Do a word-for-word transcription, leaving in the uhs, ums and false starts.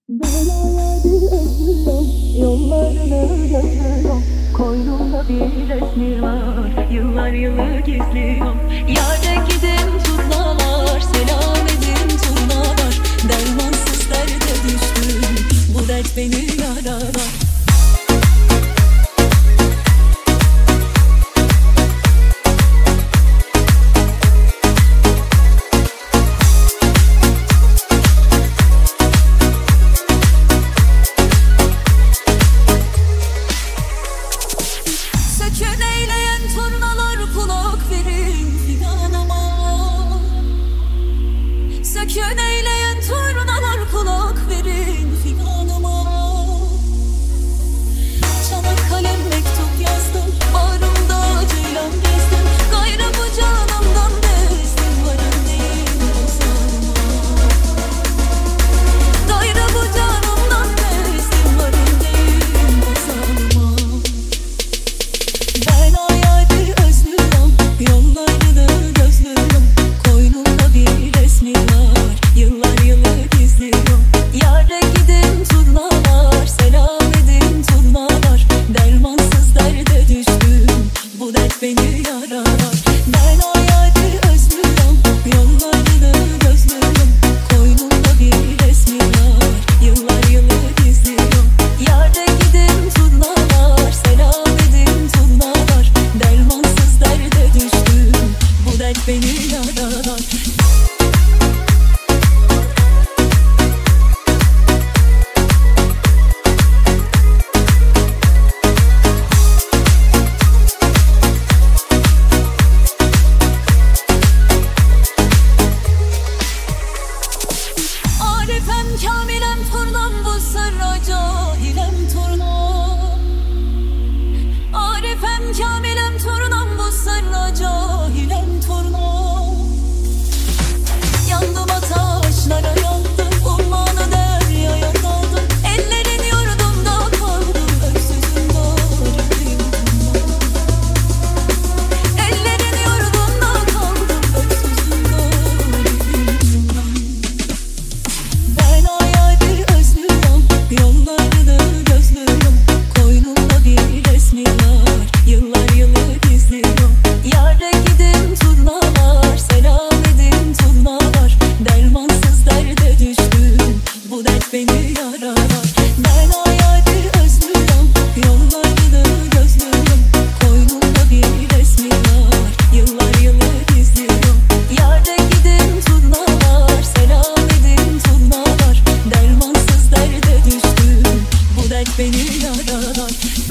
Ben ayağını özlüyorum, yollarını gözlüyorum. Koynumda bir resmi var, yıllar yılı gizliyorum. Yâre gidin turnalar, selam edin turnalar. Dermansız derde düştüm, bu dert beni yaralar. Sökün eyleyen turnalar, kulak verin figanıma. Sökün eyleyen turnalar, kulak verin figanıma. Çanakkale mektup yazdım, bağrımda ceylan gezdim. Gayrı bu canımdan bezdim, varım değil bozarıma. Gayrı bu canımdan bezdim, varım değil bozarıma. Ben ayağını özlüyorum, yollarını gözlüyorum. Koynumda bir resmi var, yıllar yılı gizliyorum. Yâre gidin turnalar, selam edin turnalar. Dermansız derde düştüm, bu dert beni yaralar. Ben ayağını özlüyorum, yollarını gözlüyorum. Koynumda bir resmi var, yıllar yılı gizliyorum. Yâre gidin turnalar, selam edin turnalar. Dermansız derde düştüm, bu dert beni yaralar. Arifem kamilem turnam, bu sırra cahilem turnam. Arifem kamilem turnam, bu sırra cahilem turnam. Yandım ataşlara yandım, ummanı deryaya daldım. Ellerin yurdumda kaldım, öksüzüm garibim turnam. Ellerin yurdumda kaldım, öksüzüm garibim turnam. Ben ayağını özlüyorum, yollarını gözlüyorum. Koynumda bir resmi var, yıllar yılı gizliyorum. Yâre gidin turnalar, selam edin turnalar. Dermansız derde düştüm, bu dert beni yaralar. Ben ayağını özlüyorum, yollarını gözlüyorum. Koynumda bir resmi var, yıllar yılı gizliyorum. Yâre gidin turnalar, selam edin turnalar. Dermansız derde düştüm, bu dert beni yaralar.